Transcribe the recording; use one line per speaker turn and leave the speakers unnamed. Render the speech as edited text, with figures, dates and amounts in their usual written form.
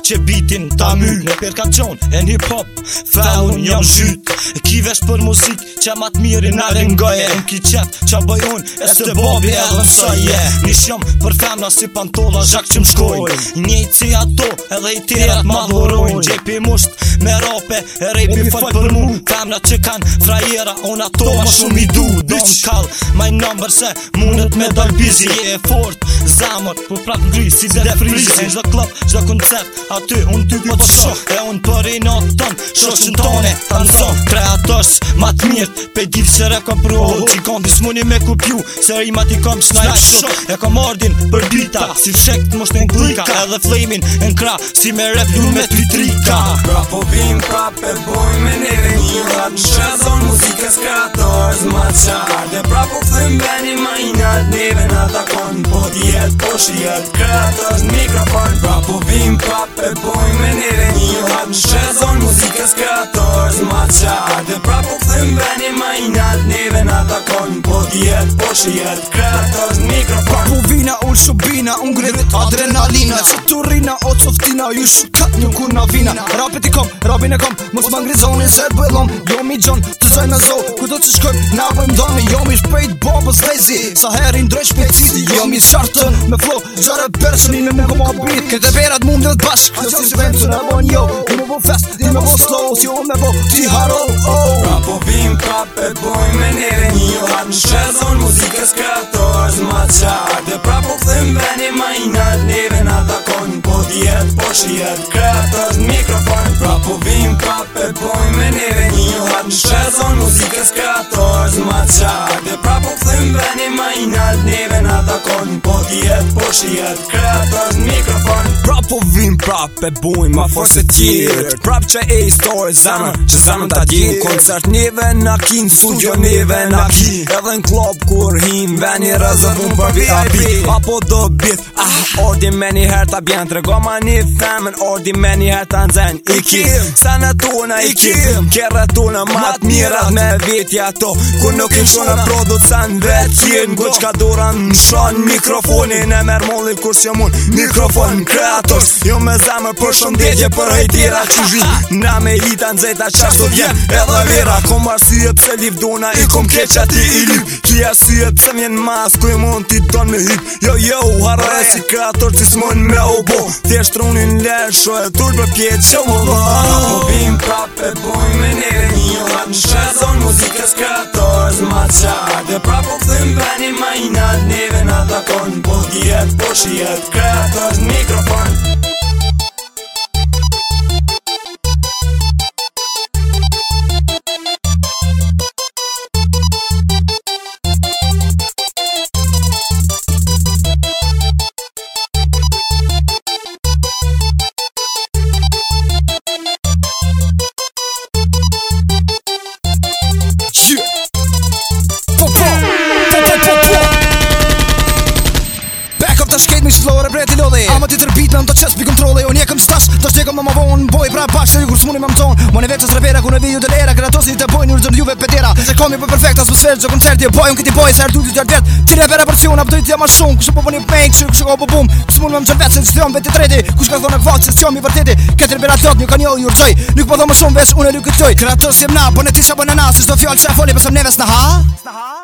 që bitin ta myll. Në perkacion e në hip-hop Tha unë jam zhyt Ki vesh për muzik që ma t'miri në rengoje. Unë ki qef që bëj unë e së bobi e rënsoje. Nish jam për femna si pantolla zhak që m'shkojnë. Njejt si ato edhe i tjerat ma dhurojnë. Gjepi musht me rape e repi fol për mu. Femna që kanë frajera unë ato ma shumë i du. Don't call my number se mundet me dal busy. Je e fort zamër për prap ngri si dhe frizi. Gjdo klub, gjdo koncert aty unë ty po të shoh. E unë për i natë tënë shoshën tone ta nëzon. Kreators ma t'mirt pe dil se re kom provo. Që kondi s'muni me kupju se rimat i kom snajt shok. E kom ardin për bita si fshekt mosht në glika. Edhe flamin në kra si me rap du me t'vitrika.
Pra po vim prap e boj me neve një rat. Në shazon muzikës kreators ma qarde. Pra po thëm beni ma i nalt neve na takon. Po t'jet po shijet kreators në mikrofon. Pra po vim prap e boj me neve një rat. Në shazon muzikës kreators ma qarde. Pra po thëm beni ma i nalt neve na takon. Po t'jet po shijet kreators në mikrofon.
Po vina ull shubina, unë grit adrenalina. Që turina o coftina, ju shukat nuk una vina. Rapet i kom, rabin e kom, mos ma ngrizonin se bëllom. Jo mi gjon, të zoj me zo, ku do të shkojm, na bëjm doni. Jo mi shpejt babës lezi, sa heri ndroj shpejtësi. Jo mi shartën me flow, gjare personi me koma bit. Këtë berat mund dhe t'bashk, në si shpejt që në bon jo. Di me bo fest, di me bo slow, si jo me bo si haro.
Pra po vim prap e boj me neve një rat. Në shazon muzikës kreators ma qarde. Pra po thëm beni ma i nalt neve na takon. Po t'jet po shijet kreators në mikrofon. Pra po vim prap e boj me neve një rat. Në shazon muzikës kreators ma qarde. Pra po thëm beni ma i nalt neve na takon. Po t'jet po shijet kreators në mikrofon.
Prap po vim prap e bujm ma fort se tjerët. Prap që e i story zemër që zemër ta djen. Koncert neve na kin, studio neve na ki. Edhe në klub kur him veni rezervun për VIP. Apo do bit, ordi me një her ta bjen. Trego ma një themen, ordi me një her ta nxen. I kim, sa në tuna i kim. Kere tuna mat mirat me vetja to. Kur nuk i shona producent vet kin. Guq ka dura në shon mikrofonin. E mer molli kur s'jom un mikrofon kreators. Jo me zemër për shëndetje për hejtira që zhin. Na me hita nxeta qashtu vjen edhe vera. Kom arsye pse liv duna i kom keq ati i lip. Ki arsye pse vjen mas ku i mund t'i don me hip. Jo, harre si kreator që s'mon me obo. Thjesht trunin lesho e tull për pjetë që më dha.
Po vim prap e boj me neve një rat. Në shazon muzikës kreators ma qarde. Pra po thëm beni ma i nalt neve na takon. Po t'jet po shijet kreators në mikrofon.
Mi shflore bre t'i lodhe Ama ti tërbit me më të qes pi kontrole Unë jekëm stash, do shtekëm me ma vonë Boj pra bashkë se ju kur s'muni me më tonë Mone veqës repera ku në viju të lera Kreatosin i të bojnë një rëzën juve petera Se komi për perfekt atmosferë që koncerti E boj unë këti boj se herë du t'i tjartë vet Ti repera porcion, apë dojtë ja ma shumë Kushe po po një pejnë, kushe ko po bum Kus mund me më gjën vetë se që t'jom veti treti Kush ka thonë këvat se t'jom i vërteti Këtë repera tot një ka një ju rëgjoj Nuk po dho më shumë veç unë e lu këtoj Kreator si na, po në ti sa po në na Se shdo fjallë që e foli pësëm neves në ha